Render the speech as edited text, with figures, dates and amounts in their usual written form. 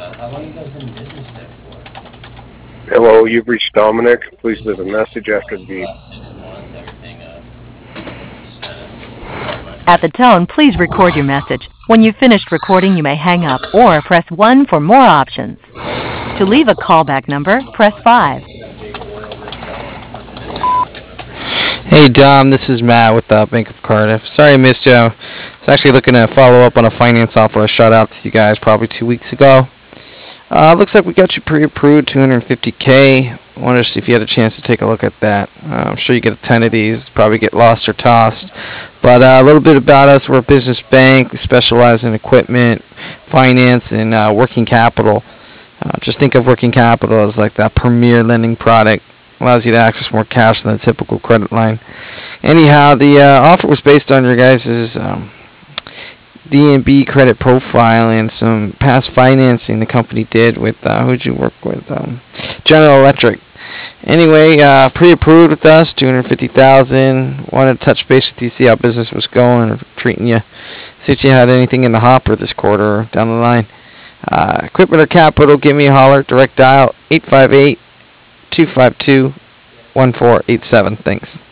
How long you guys been in business there for? Hello, you've reached Dominic. Please leave a message after the beep. Didn't want everything, just kind of start my At the tone, please record your message. When you've finished recording, you may hang up or press 1 for more options. To leave a callback number, press 5. Hey Dom, this is Matt with Bank of Cardiff. Sorry I missed you. I was actually looking to follow up on a finance offer I shot out to you guys probably 2 weeks ago. Looks like we got you pre-approved, 250K. I wanted to see if you had a chance to take a look at that. I'm sure you get a ton of these, probably get lost or tossed. But a little bit about us: we're a business bank. We specialize in equipment, finance, and working capital. Just think of working capital as like that premier lending product. Allows you to access more cash than a typical credit line. Anyhow, the offer was based on your guys' D&B credit profile and some past financing the company did with, who'd you work with? General Electric. Anyway, pre-approved with us, 250,000. Wanted to touch base with you, see how business was going or treating you. See if you had anything in the hopper this quarter or down the line. Equipment or capital, give me a holler. Direct dial 858-252-1487. Thanks.